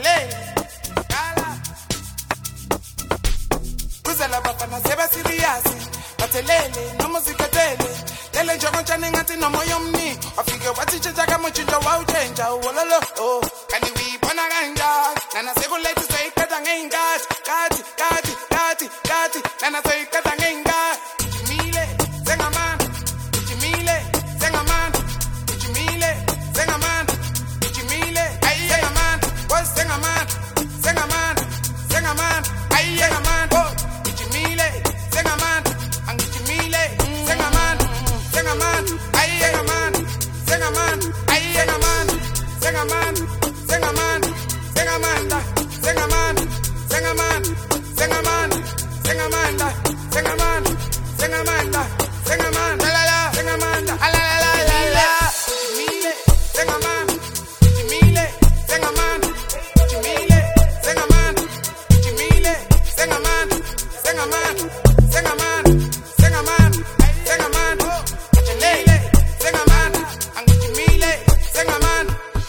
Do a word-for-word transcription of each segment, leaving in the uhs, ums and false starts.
Batelele, Gala. Kuzela bafana seba serious. Batelele, no muzikatele. Lele njogo chane ngati no moyo mni. Afike watichecha kama chinja wa uchenja. Wololo, oh. Kandi we bona ganja. Nana sego leti say kata ngenga. Kati, kati, kati, kati. Nana say kata ngenga. Chimile, zenga man. Chimile, zenga man. Chimile, zenga man. Chimile, ay zenga man. Was zenga man. Zenga man. Zenga man. Ay zenga man. Oh, chimile, zenga man. Ang chimile, zenga man. Zenga man. Ay zenga man. Zenga man. Ay zenga man. Zenga man. Zenga man. Zenga man. Zenga man. Zenga man. Zenga man. Zenga man. Zenga man. Zenga man. Zenga man. La la la. Zenga man. La la la la la. Chimile, zenga man. Chimile, zenga man. Chimile, zenga man. Chimile, zenga man. Zenga man. Zenga man. Zenga man. Zenga man. Chimile, zenga man. Ang chimile, zenga man.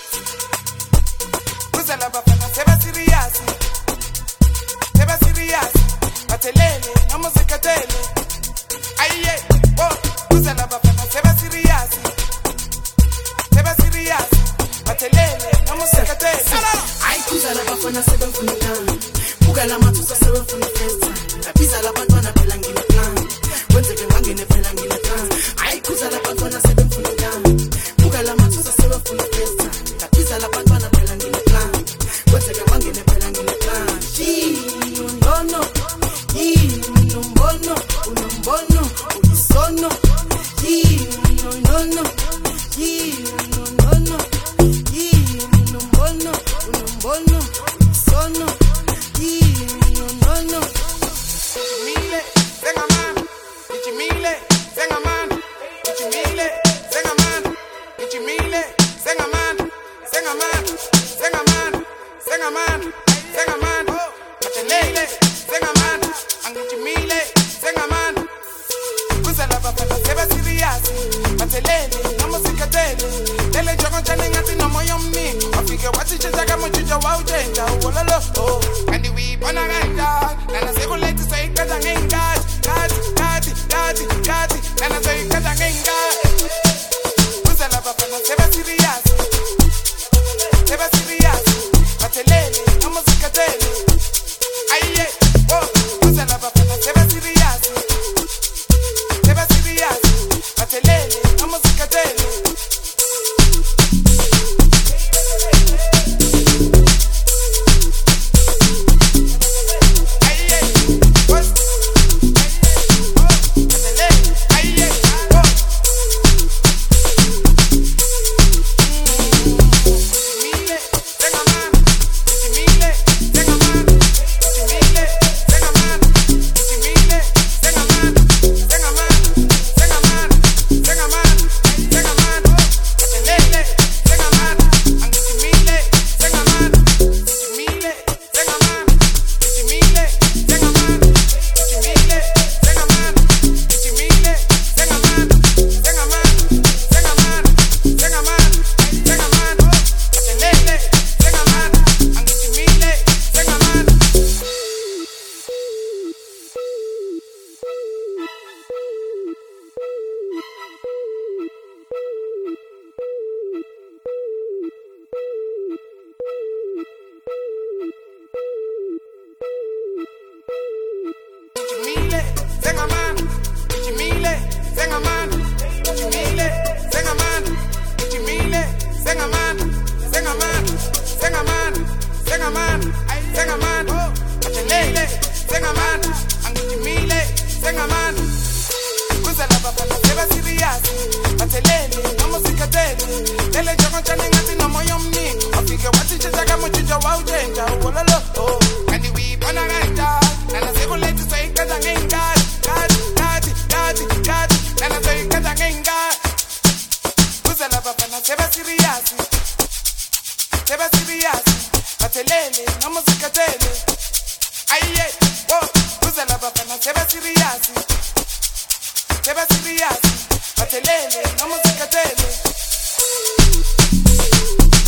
Kuzela bafana seba serious. Seba serious. Batelele, no muzikatele. Aye, oh, kuzela bafana seba serious. Seba serious. Batelele, no muzikatele. Ay kuzela bafana seba funitana. Buga la matusa seba funitesa. La pizza la bantwana pelangina plan. Wenze ke mangene pelangina plan. Ay kuzela bafana seba funitana. Buga la matusa seba funitesa. La pizza la bantwana pelangina plan. Wenze ke mangene pelangina plan. Shi no no. Yi no bono, uno bono, unisono. Yi no no no. Yi no no no. Yi no bono, uno bono, unisono. Yi no no no. Chimile, zenga man. Chimile, zenga man. Chimile, zenga man. Chimile, zenga man. Zenga man. Zenga man. Zenga man. Zenga man. Batelele, zenga man. Ang chimile, zenga man. Kuzela bafana seba serious. Batelele, no muzikatele. Lele njogo chane ngati no moyo mni. Afike watichecha kama chinja wa uchenja. Wololo, oh. Kandi we bona ganja. Nana sego leti say kata ngenga. Kati, kati, kati, kati. Nana say kata ngenga. Kuzela bafana seba serious. Seba serious. Batelele, no muzikatele. Aye, oh. Kuzela bafana seba serious. Seba serious. Batelele, no muzikatele. Seba serious, batelele, no muzikatele.